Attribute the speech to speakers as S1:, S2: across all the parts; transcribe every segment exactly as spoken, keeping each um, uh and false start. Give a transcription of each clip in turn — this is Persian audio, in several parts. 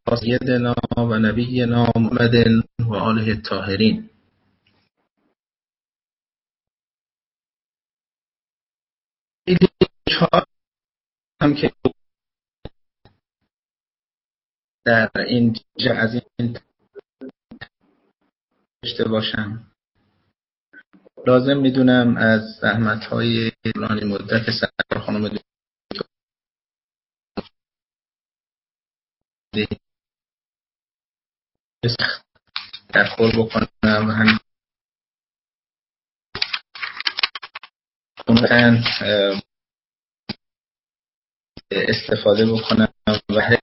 S1: سیدنا و نبینا محمد و آله الطاهرین. هم که در این جا از این داشته باشم، لازم میدونم از زحمت‌های طولانی مدت سرکار خانم تشکر بکنم و هم اون استفاده بکنم و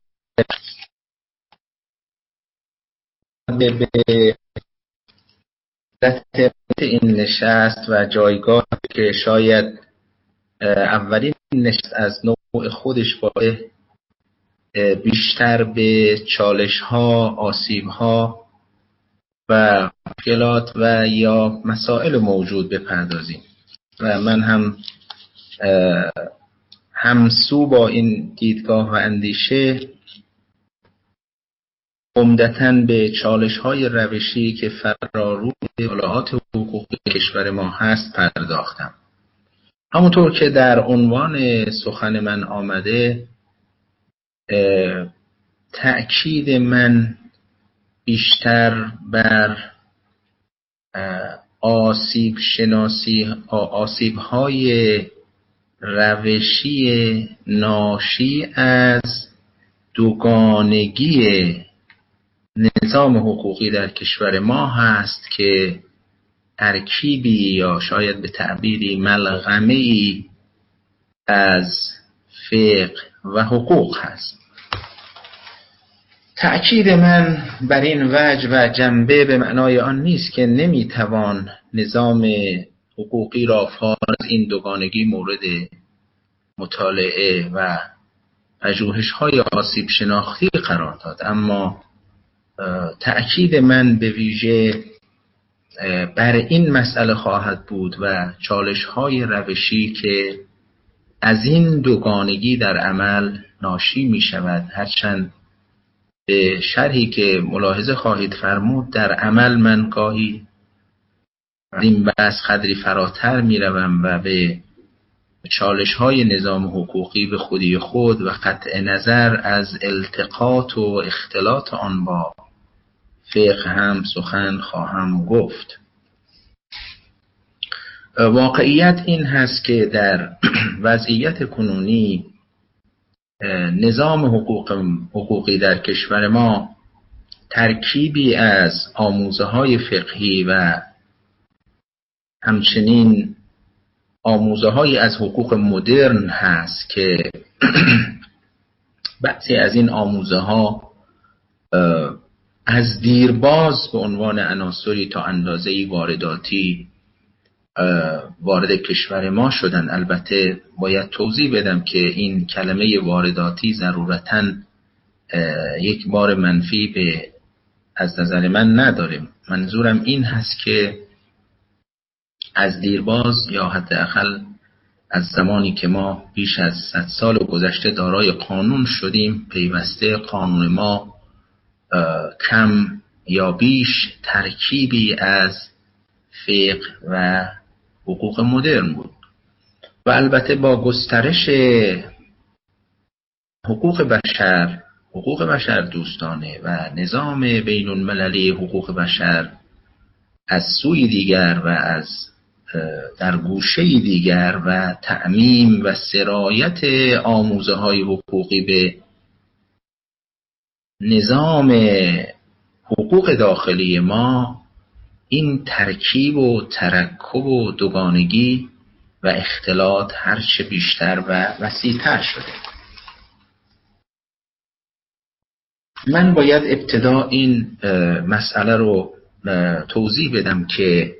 S1: به به این نشست و جایگاه که شاید اولین نشست از نوع خودش باید بیشتر به چالش ها، آسیب ها و مشکلات و یا مسائل موجود بپردازیم و من هم همسو با این دیدگاه و اندیشه عمدتاً به چالش های روشی که فراروی اطلاعات حقوقی کشور ما هست پرداختم. همونطور که در عنوان سخن من آمده، تأکید من بیشتر بر آسیب شناسی آسیب های روشی ناشی از دوگانگی نظام حقوقی در کشور ما هست که ترکیبی یا شاید به تعبیری ملغمه‌ای از فقه و حقوق هست. تأکید من بر این وجه و جنبه به معنای آن نیست که نمیتوان نظام حقوقی را فارغ از این دوگانگی مورد مطالعه و پژوهش‌های آسیب شناختی قرار داد، اما تأکید من به ویژه بر این مسئله خواهد بود و چالش‌های روشی که از این دوگانگی در عمل ناشی می شود. هرچند به شرحی که ملاحظه خواهید فرمود در عمل من گاهی این بحث قدری فراتر می روم و به چالش‌های نظام حقوقی به خودی خود و قطع نظر از التقاط و اختلاط آن با فقه هم سخن خواهم گفت. واقعیت این هست که در وضعیت کنونی نظام حقوق حقوقی در کشور ما ترکیبی از آموزه‌های فقهی و همچنین آموزه‌هایی از حقوق مدرن هست که بعضی از این آموزه‌ها از دیرباز به عنوان عناصری تا اندازه‌ای وارداتی وارد کشور ما شدن. البته باید توضیح بدم که این کلمه وارداتی ضرورتاً یک بار منفی به از نظر من نداریم. منظورم این هست که از دیرباز یا حداقل از زمانی که ما بیش از صد سال گذشته دارای قانون شدیم، پیوسته قانون ما کم یا بیش ترکیبی از فقه و حقوق مدرن بود و البته با گسترش حقوق بشر، حقوق بشر دوستانه و نظام بین المللی حقوق بشر از سوی دیگر و از در گوشه دیگر و تعمیم و سرایت آموزه های حقوقی به نظام حقوق داخلی ما، این ترکیب و ترکب و دوگانگی و اختلاط هرچه بیشتر و وسیع‌تر شده. من باید ابتدا این مسئله رو توضیح بدم که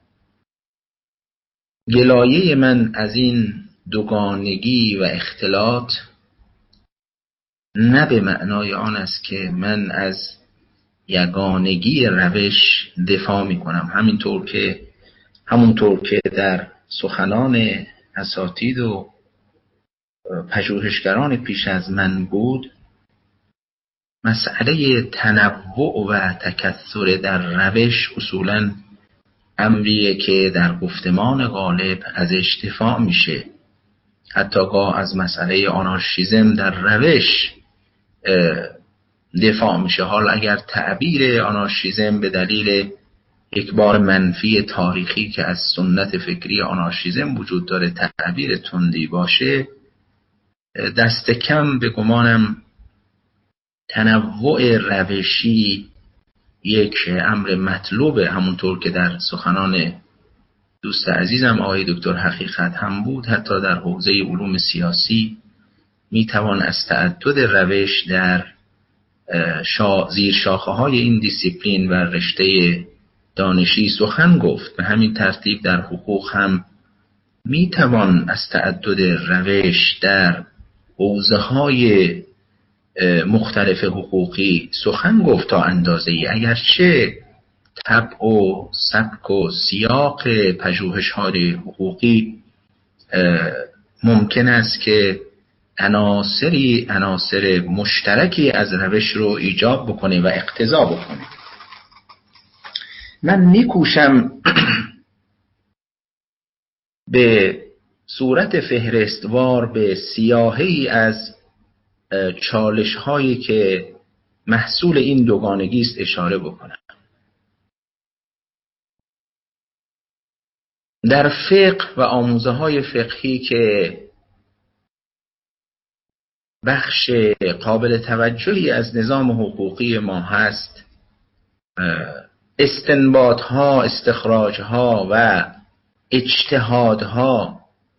S1: گلایه من از این دوگانگی و اختلاط نه به معنای آن است که من از یگانگی روش دفاع می کنم، همینطور که همونطور که در سخنان اساتید و پژوهشگران پیش از من بود. مسئله تنوع و تکثر در روش اصولاً امریه که در گفتمان غالب از دفاع میشه. حتی گاه از مسئله آنارشیزم در روش دفاع میشه. حال اگر تعبیر آنارشیزم به دلیل یک بار منفی تاریخی که از سنت فکری آنارشیزم وجود داره تعبیر تندی باشه، دست کم به گمانم تنوع روشی یک امر مطلوبه، همونطور که در سخنان دوست عزیزم آقای دکتر حقیقت هم بود. حتی در حوزه علوم سیاسی میتوان از تعدد روش در شا... زیر شاخه های این دیسیپلین و رشته دانشی سخن گفت. به همین ترتیب در حقوق هم میتوان از تعدد روش در حوزه های مختلف حقوقی سخن گفت تا اندازه ای، اگرچه طبع و سبک و سیاق پژوهش های حقوقی ممکن است که عناصری عناصر مشترکی از روش رو ایجاب بکنه و اقتضا بکنه. من میکوشم به صورت فهرستوار به سیاهی از چالش هایی که محصول این دوگانگی است اشاره بکنم. در فقه و آموزه های فقهی که بخش قابل توجهی از نظام حقوقی ما هست، استنباط ها، استخراج ها و اجتهاد ها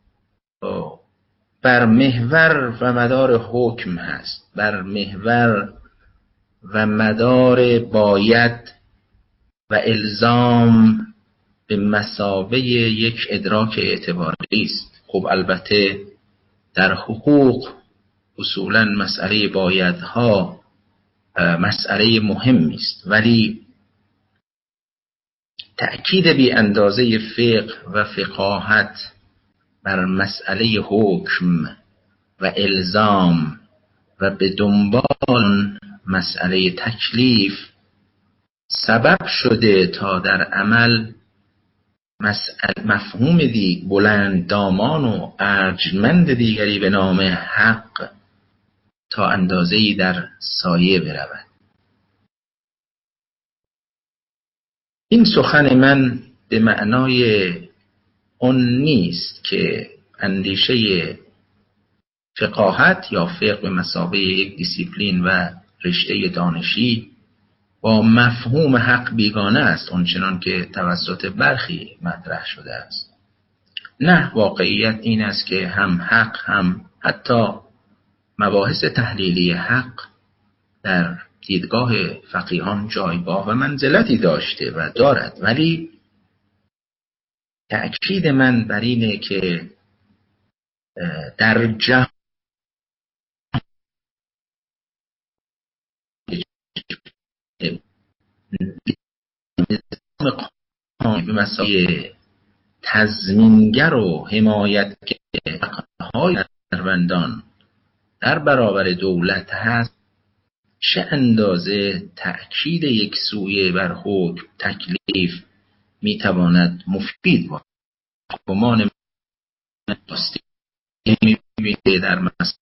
S1: بر محور و مدار حکم هست، بر محور و مدار باید و الزام به مثابه یک ادراک اعتباری است. خب البته در حقوق اصولا مسئله بایدها مسئله مهمی است، ولی تأکید بی اندازه فقه و فقاهت بر مسئله حکم و الزام و به دنبال مسئله تکلیف سبب شده تا در عمل مفهوم دی بلند دامان و ارجمند دیگری به نام حق تا اندازه‌ای در سایه برود. این سخن من به معنای اون نیست که اندیشه فقاهت یا فقه به مثابه یک دیسیپلین و رشته دانشی با مفهوم حق بیگانه است اونچنان که توسط برخی مطرح شده است. نه، واقعیت این است که هم حق هم حتی مباحث تحلیلی حق در دیدگاه فقیهان جایگاه و منزلتی داشته و دارد، ولی تأکید من بر اینه که در جهان نظام قانونی به مسابقه تضمینگر و حمایتگر حقهای شهروندان در برابر دولت هست، چه اندازه تأکید یک سویه بر حکم تکلیف میتواند مفید باشد. گمان من داستی میبینه در مسئله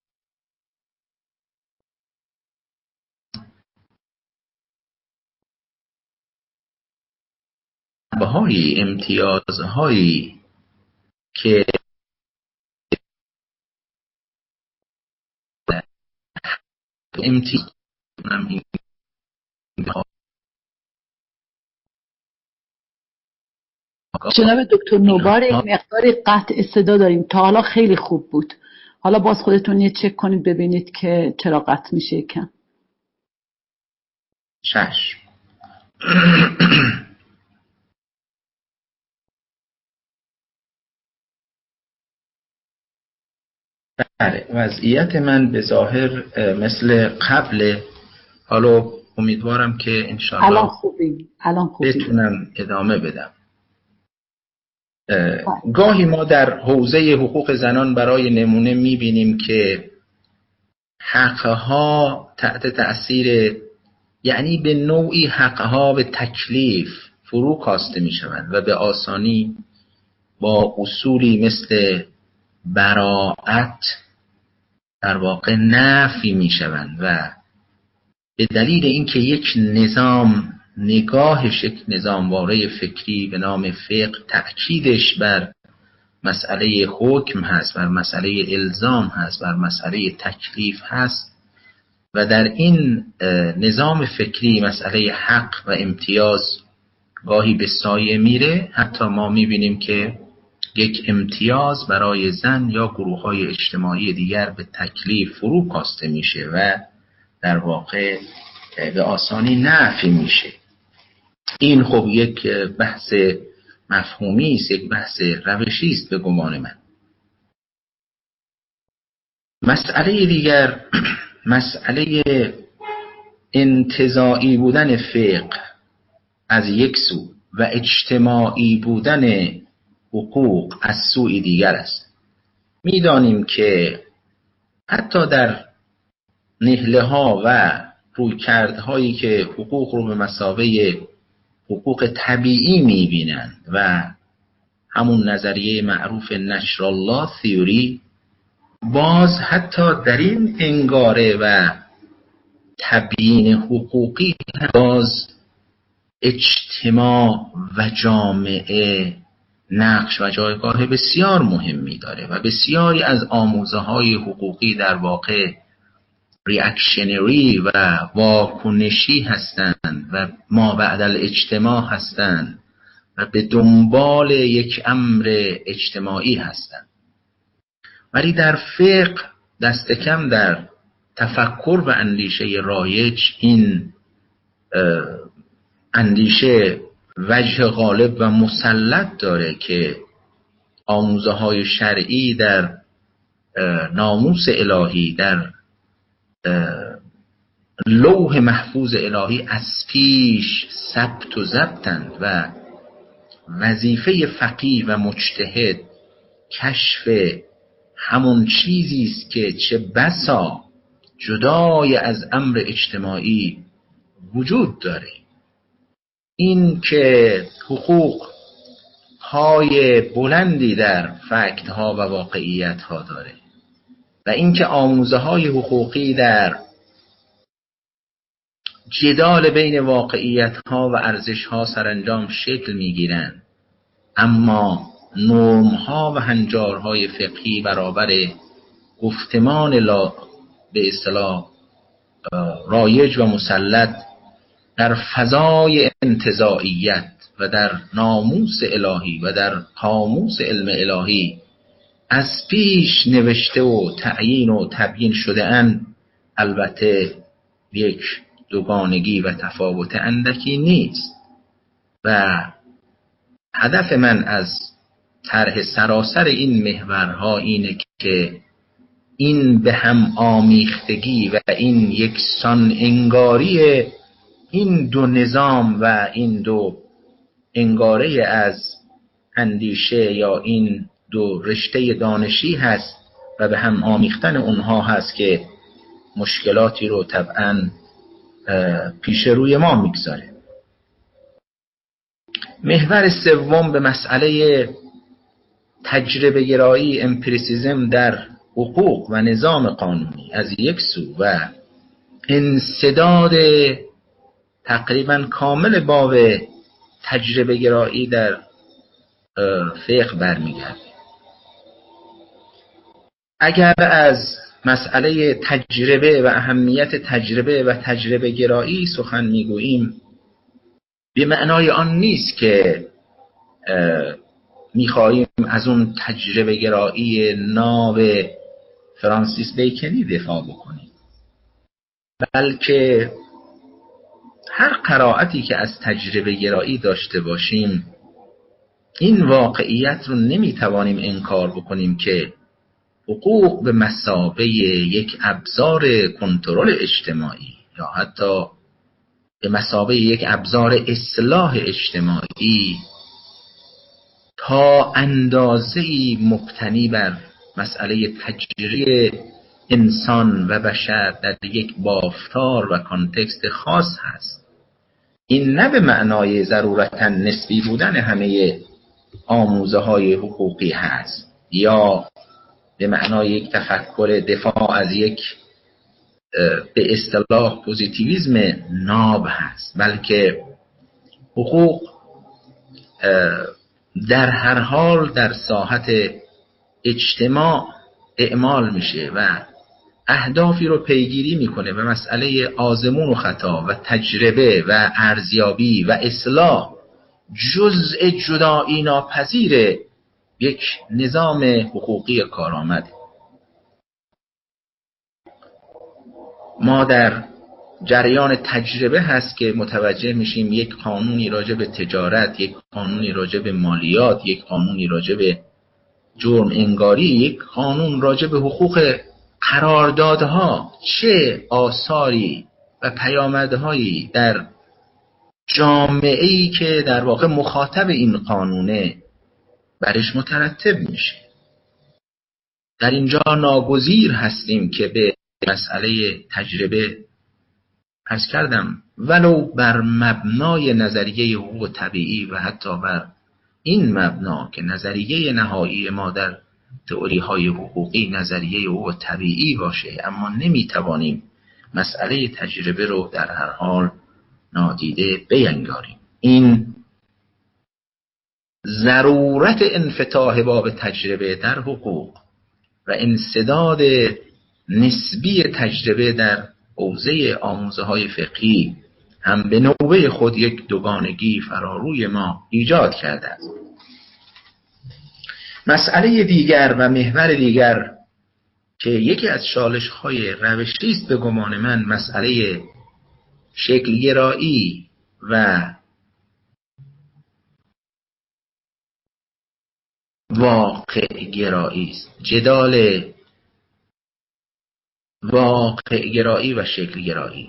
S1: بهایی امتیازهایی که امتیاز
S2: جناب دکتر نوبار یک مقدار قطع صدا داریم. تا حالا خیلی خوب بود، حالا باز خودتون یه چک کنید ببینید که چرا قطع میشه. کم
S1: شش بله، وضعیت من به ظاهر مثل قبل. حالا امیدوارم که انشاءالله
S2: الان خوبی الان خوبی
S1: بتونم ادامه بدم. گاهی ما در حوزه حقوق زنان برای نمونه میبینیم که حقها تحت تأثیر، یعنی به نوعی حقها به تکلیف فرو کاسته می شوند و به آسانی با اصولی مثل براءت در واقع نفی می شوند و به دلیل اینکه یک نظام نگاهش یک نظامواره فکری به نام فقه تأکیدش بر مسئله حکم هست، بر مسئله الزام هست، بر مسئله تکلیف هست و در این نظام فکری مسئله حق و امتیاز گاهی به سایه میره. حتی ما میبینیم که یک امتیاز برای زن یا گروه‌های اجتماعی دیگر به تکلیف فرو کاسته میشه و در واقع به آسانی نفی میشه. این خب یک بحث مفهومی است، یک بحث روشی است به گمان من. مسئله دیگر مسئله انتزاعی بودن فقه از یک سو و اجتماعی بودن حقوق از سوی دیگر است. میدانیم که حتی در نهله ها و رویکردهایی که حقوق رو به مثابه حقوق طبیعی میبینند و همون نظریه معروف نچرال لا تئوری، باز حتی در این انگاره و تبیین حقوقی باز اجتماع و جامعه نقش و جایگاه بسیار مهمی داره و بسیاری از آموزه های حقوقی در واقع ریاکشنری و واکنشی هستند و ما بعد الاجتماع هستند و به دنبال یک امر اجتماعی هستند. ولی در فقه دست کم در تفکر و اندیشه رایج این اندیشه وجه غالب و مسلط داره که آموزه های شرعی در ناموس الهی، در لوح محفوظ الهی از پیش ثبت و ضبطند و وظیفه فقیه و مجتهد کشف همون چیزی است که چه بسا جدای از امر اجتماعی وجود داره. این که حقوق های بلندی در فکت ها و واقعیت ها داره و اینکه آموزه های حقوقی در جدال بین واقعیت ها و ارزش ها سرانجام شکل می گیرند، اما نرم ها و هنجارهای فقهی برابر گفتمان لا به اصطلاح رایج و مسلط در فضای انتزاعیت و در ناموس الهی و در قاموس علم الهی از پیش نوشته و تعیین و تبیین شده اند، البته یک دوگانگی و تفاوت اندکی نیست. و هدف من از طرح سراسر این محورها اینه که این به هم آمیختگی و این یکسان انگاری این دو نظام و این دو انگاره از اندیشه یا این دو رشته دانشی هست و به هم آمیختن اونها هست که مشکلاتی رو طبعاً پیش روی ما میگذاره. محور سوم به مسئله تجربه گرایی امپریسیزم در حقوق و نظام قانونی از یک سو و انسداد تقریبا کامل باب تجربه گرایی در فقه برمیگرده. اگر از مسئله تجربه و اهمیت تجربه و تجربه گرایی سخن میگوییم، به معنای آن نیست که میخواهیم از اون تجربه گرایی ناب فرانسیس بیکنی دفاع بکنیم، بلکه هر قرائتی که از تجربه گرایی داشته باشیم این واقعیت رو نمیتوانیم انکار بکنیم که حقوق به مثابه یک ابزار کنترل اجتماعی یا حتی به مثابه یک ابزار اصلاح اجتماعی تا اندازه‌ای مبتنی بر مسئله تجربه انسان و بشر در یک بافتار و کانتکست خاص هست. این نه به معنای ضرورتا نسبی بودن همه آموزه های حقوقی هست یا به معنای یک تفکر دفاع از یک به اصطلاح پوزیتیویسم ناب هست، بلکه حقوق در هر حال در ساحت اجتماع اعمال میشه و اهدافی رو پیگیری میکنه و مسئله آزمون و خطا و تجربه و ارزیابی و اصلاح جزء جدایی ناپذیر یک نظام حقوقی کارآمد. ما در جریان تجربه هست که متوجه میشیم یک قانونی راجع به تجارت، یک قانونی راجع به مالیات، یک قانونی راجع به جرم انگاری، یک قانون راجع به حقوق قراردادها چه آثاری و پیامدهایی در جامعه‌ای که در واقع مخاطب این قانونه برش مترتب میشه. در اینجا ناگزیر هستیم که به مسئله تجربه عرض کردم ولو بر مبنای نظریه حقوق طبیعی و حتی بر این مبنا که نظریه نهایی ما در تئوری های حقوقی نظریه حقوق طبیعی باشه، اما نمیتوانیم مسئله تجربه رو در هر حال نادیده بینگاریم. این ضرورت انفتاح باب تجربه در حقوق و انسداد نسبی تجربه در حوزه آموزه های فقهی هم به نوبه خود یک دوگانگی فراروی ما ایجاد کرده است. مسئله دیگر و محور دیگر که یکی از چالش های روشی است به گمان من مسئله شکلگرایی و واقع گرایی است. جدال واقع گرایی و شکل گرایی.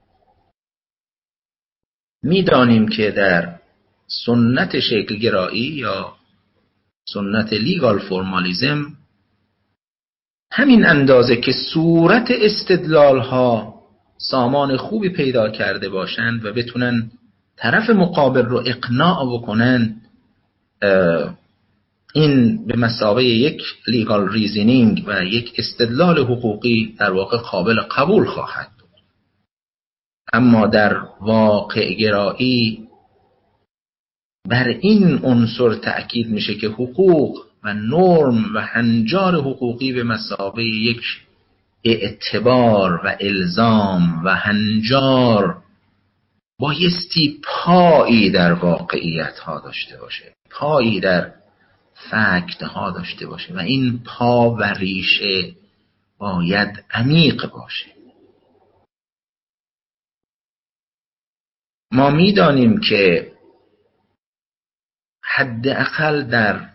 S1: میدانیم که در سنت شکل گرایی یا سنت لیگال فرمالیزم همین اندازه که صورت استدلال ها سامان خوبی پیدا کرده باشند و بتونن طرف مقابل رو اقناع بکنن، این به مثابه یک لیگال ریزنینگ و یک استدلال حقوقی در واقع قابل قبول خواهد بود. اما در واقع گرایی بر این عنصر تأکید میشه که حقوق و نرم و هنجار حقوقی به مثابه یک اعتبار و الزام و هنجار بایستی پایی در واقعیت ها داشته باشه، پایی در فکت ها داشته باشه و این پا و ریشه باید عمیق باشه. ما میدانیم که حداقل در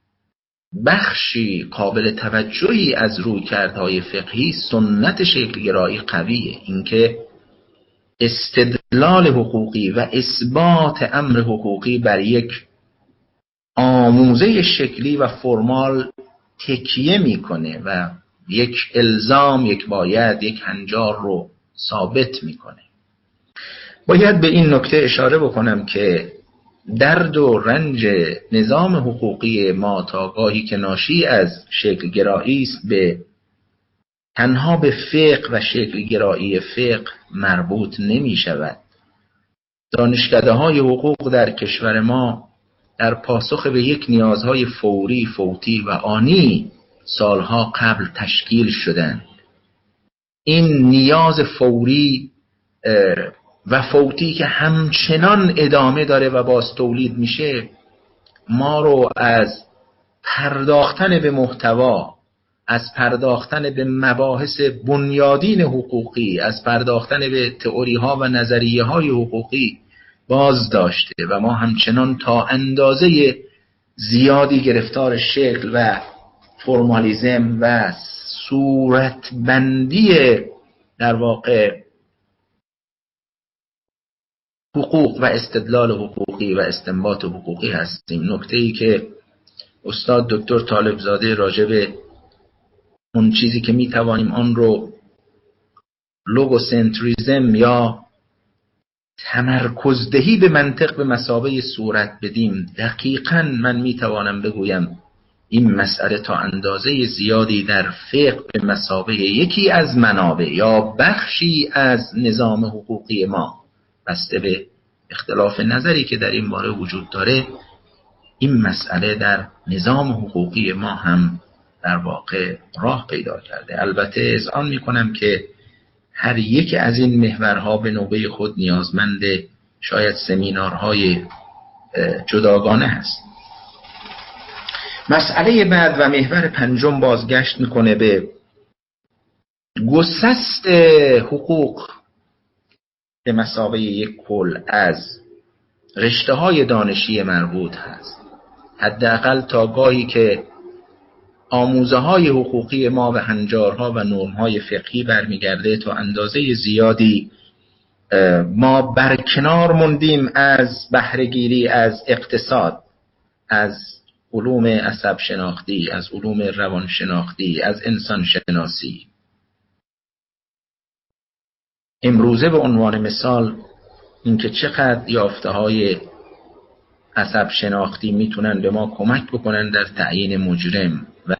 S1: بخشی قابل توجهی از رویکردهای فقهی سنت شکلگرایی قویه، اینکه استدلال حقوقی و اثبات امر حقوقی بر یک آموزه شکلی و فرمال تکیه میکنه و یک الزام، یک باید، یک هنجار رو ثابت میکنه. باید به این نکته اشاره بکنم که درد و رنج نظام حقوقی ما تا گاهی که ناشی از شکلگرایی است به تنها به فقه و شکلگرایی فقه مربوط نمی شود. دانشکده های حقوق در کشور ما در پاسخ به یک نیازهای فوری، فوتی و آنی سالها قبل تشکیل شدند. این نیاز فوری و فوتی که همچنان ادامه داره و باز تولید میشه ما رو از پرداختن به محتوا، از پرداختن به مباحث بنیادین حقوقی، از پرداختن به تئوری ها و نظریه های حقوقی باز داشته و ما همچنان تا اندازه زیادی گرفتار شکل و فرمالیزم و صورتبندی در واقع حقوق و استدلال حقوقی و استنباط حقوقی هستیم. نکته‌ای که استاد دکتر طالبزاده راجع به اون چیزی که میتوانیم آن رو لوگوسنتریزم یا تمرکزدهی به منطق به مثابه صورت بدیم، دقیقاً من میتوانم بگویم این مسئله تا اندازه زیادی در فقه به مثابه یکی از منابع یا بخشی از نظام حقوقی ما، بسته به اختلاف نظری که در این باره وجود داره، این مسئله در نظام حقوقی ما هم در واقع راه پیدا کرده. البته اذعان میکنم که هر یک از این محورها به نوبه خود نیازمند شاید سمینارهای جداگانه هست. مسئله بعد و محور پنجم بازگشت میکنه به گسست حقوق به مثابه یک کل از رشته های دانشی مربوط هست. حداقل تا گاهی که آموزه های حقوقی ما و هنجارها و نرم های فقهی برمیگرده، تا اندازه زیادی ما برکنار موندیم از بهره‌گیری از اقتصاد، از علوم عصب شناختی، از علوم روان شناختی، از انسان شناسی. امروزه به عنوان مثال اینکه چقدر یافته های عصب شناختی میتونن به ما کمک بکنن در تعیین مجرم و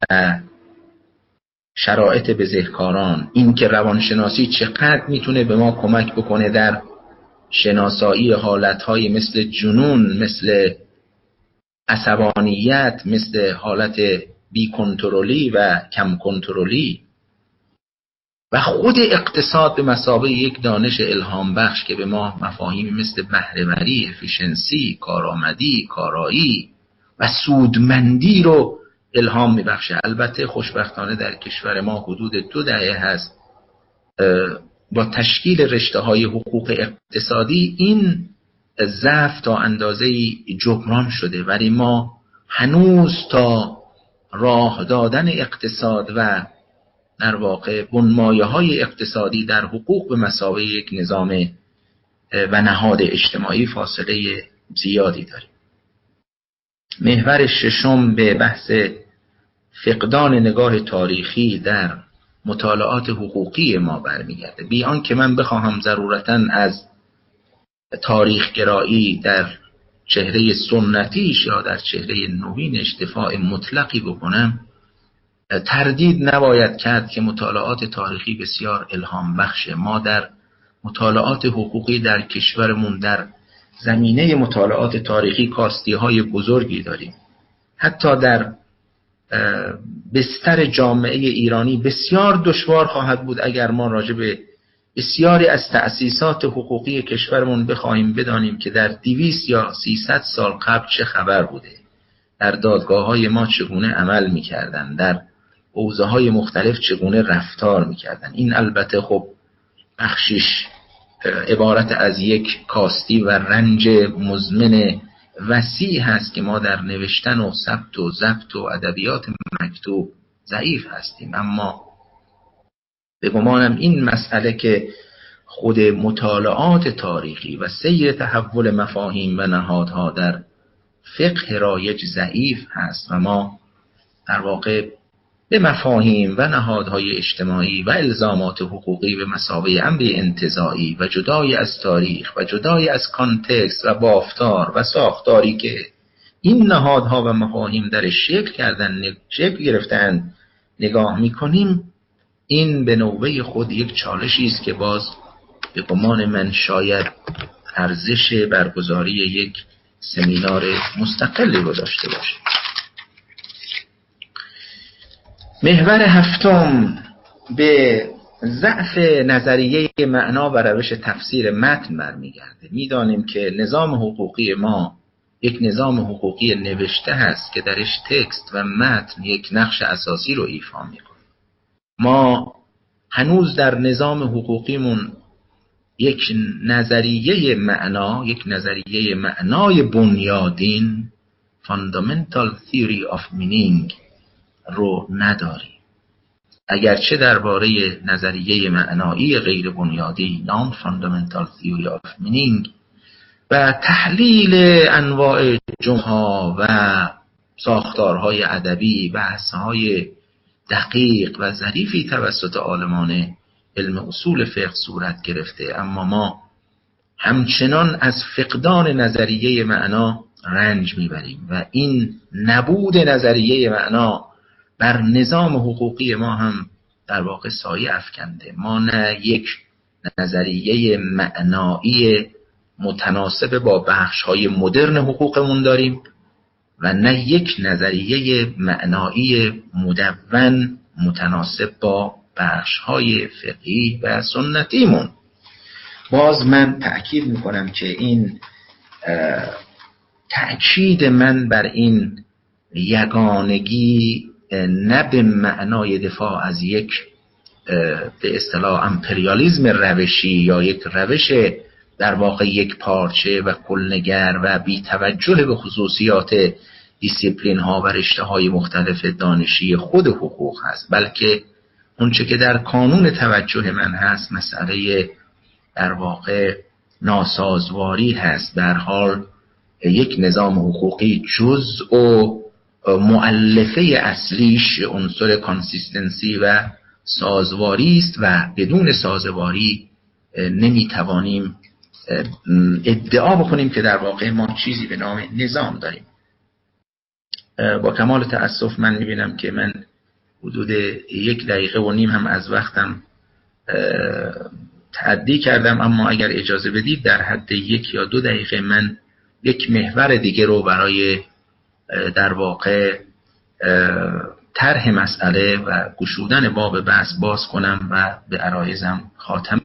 S1: شرایط بزهکاران، اینکه روانشناسی چقدر میتونه به ما کمک بکنه در شناسایی حالتهای مثل جنون، مثل عصبانیت، مثل حالت بی کنترلی و کم کنترلی. و خود اقتصاد به مثابه یک دانش الهام بخش که به ما مفاهیم مثل بهره‌وری، افیشنسی، کارآمدی، کارایی و سودمندی رو الهام میبخشه. البته خوشبختانه در کشور ما حدود دو دهه هست با تشکیل رشته های حقوق اقتصادی این ضعف تا اندازه‌ای جبران شده، ولی ما هنوز تا راه دادن اقتصاد و در واقع بنمایه های اقتصادی در حقوق به مثابه یک نظام و نهاد اجتماعی فاصله زیادی داریم. محور ششم به بحث فقدان نگاه تاریخی در مطالعات حقوقی ما برمیگرده. بی آنکه من بخواهم ضرورتاً از تاریخ گرایی در چهره سنتیش یا در چهره نوینش دفاع مطلقی بکنم، تردید نباید کرد که مطالعات تاریخی بسیار الهام بخشه. ما در مطالعات حقوقی در کشورمون در زمینه مطالعات تاریخی کاستی های بزرگی داریم. حتی در بستر جامعه ایرانی بسیار دشوار خواهد بود اگر ما راجع به بسیاری از تأسیسات حقوقی کشورمون بخواهیم بدانیم که در دویست یا سیصد سال قبل چه خبر بوده، در دادگاه های ما چگونه عمل میکردن، در حوزه های مختلف چگونه رفتار میکردن. این البته خب بخشش عبارت از یک کاستی و رنج مزمن وسیع هست که ما در نوشتن و ثبت و ضبط و ادبیات مکتوب ضعیف هستیم. اما به گمانم این مسئله که خود مطالعات تاریخی و سیر تحول مفاهیم و نهادها در فقه رایج ضعیف هست و ما در واقع به مفاهیم و نهادهای اجتماعی و الزامات حقوقی به مثابه امر انتزاعی و جدای از تاریخ و جدای از کانتکست و بافتار و ساختاری که این نهادها و مفاهیم در شکل کردن شکل گرفتن نگاه میکنیم. این به نوبه خود یک چالشی است که باز به گمان من شاید ارزش برگزاری یک سمینار مستقلی رو داشته باشه. محور هفتم به ضعف نظریه معنا و روش تفسیر متن برمیگرده. میدانیم که نظام حقوقی ما یک نظام حقوقی نوشته هست که درش تکست و متن یک نقش اساسی رو ایفا میکنه. ما هنوز در نظام حقوقیمون یک نظریه معنا، یک نظریه معنای بنیادین fundamental theory of meaning رو نداریم. اگرچه درباره نظریه معنایی غیر بنیادی non fundamental theory of meaning و تحلیل انواع جمله‌ها و ساختارهای ادبی، بحث‌های دقیق و ظریفی توسط عالمان علم اصول فقه صورت گرفته، اما ما همچنان از فقدان نظریه معنا رنج میبریم و این نبود نظریه معنا بر نظام حقوقی ما هم در واقع سایه افکنده. ما نه یک نظریه معنایی متناسب با بخش‌های مدرن حقوقمون داریم و نه یک نظریه معنایی مدون متناسب با بخش‌های فقهی و سنتیمون. باز من تأکید میکنم که این تأکید من بر این یگانگی نه به معنای دفاع از یک به اصطلاح امپریالیسم روشی یا یک روش در واقع یک پارچه و کلنگر و بی توجه به خصوصیات دیسیپلین ها و رشته های مختلف دانشی خود حقوق هست، بلکه اونچه که در کانون توجه من هست مسئله در واقع ناسازواری هست. در حال یک نظام حقوقی جزء و مؤلفه اصلیش عنصر کانسیستنسی و سازواری است و بدون سازواری نمیتوانیم ادعا بکنیم که در واقع ما چیزی به نام نظام داریم. با کمال تأسف من میبینم که من حدود یک دقیقه و نیم هم از وقتم تعدی کردم، اما اگر اجازه بدید در حد یک یا دو دقیقه من یک محور دیگه رو برای در واقع طرح مسئله و گشودن باب بحث باز کنم و به عرایزم خاتمه.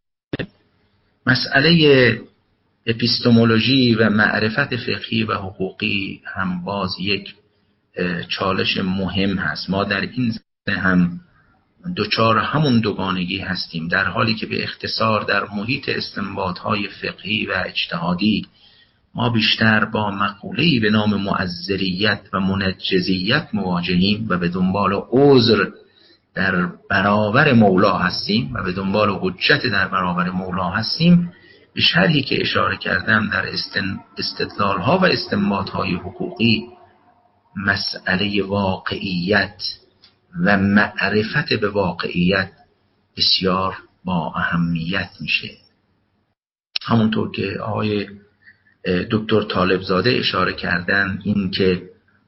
S1: مسئله اپیستمولوژی و معرفت فقهی و حقوقی هم باز یک چالش مهم هست. ما در این زمینه هم دوچار همون دوگانگی هستیم، در حالی که به اختصار در محیط استنباط‌های فقهی و اجتهادی ما بیشتر با مقوله‌ای به نام معذریت و منجزیت مواجهیم و به دنبال عذر در برابر مولا هستیم و به دنبال حجت در برابر مولا هستیم. به شرحی که اشاره کردم در استدلال‌ها و استنباط‌های حقوقی مسئله واقعیت و معرفت به واقعیت بسیار با اهمیت میشه. همونطور که آقای دکتر طالبزاده اشاره کردن، این که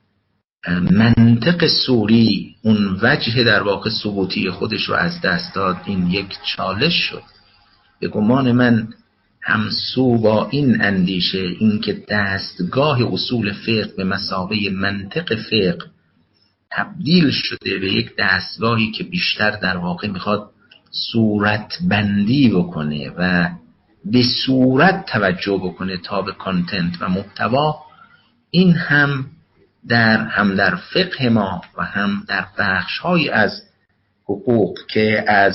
S1: منطق سوری اون وجه در واقع ثبوتی خودش رو از دست داد، این یک چالش شد. به گمان من همسو با این اندیشه، این که دستگاه اصول فقه به مثابه منطق فقه تبدیل شده به یک دستگاهی که بیشتر در واقع میخواد صورت بندی بکنه و به صورت توجه بکنه تا به کانتنت و محتوا، این هم در هم در فقه ما و هم در بخش‌های از حقوق که از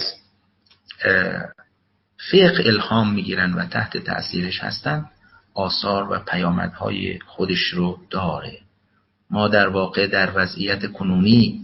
S1: فقه الهام میگیرن و تحت تأثیرش هستن آثار و پیامدهای خودش رو داره. ما در واقع در وضعیت کنونی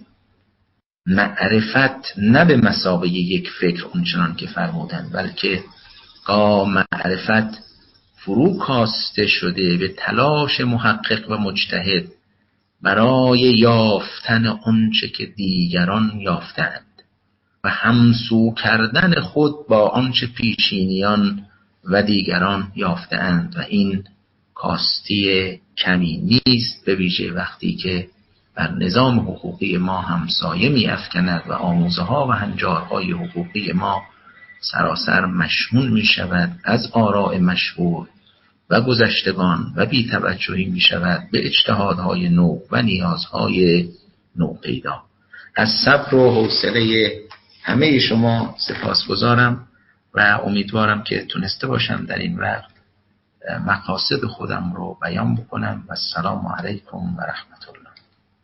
S1: معرفت نه به مثابه یک فکر اونچنان که فرمودن، بلکه گاه معرفت فرو کاسته شده به تلاش محقق و مجتهد برای یافتن آنچه که دیگران یافتند و همسو کردن خود با آنچه پیشینیان و دیگران یافتند، و این کاستی کمی نیست، به ویژه وقتی که بر نظام حقوقی ما همسایه می افکند و آموزه ها و هنجارهای حقوقی ما سراسر مشمول می شود از آراء مشهور و گذشتگان و بی توجهی می شود به اجتهادهای نو و نیازهای نو پیدا. از صبر و حوصله همه شما سپاسگزارم و امیدوارم که تونسته باشم در این وقت مقاصد خودم رو بیان بکنم. و السلام علیکم و رحمت الله.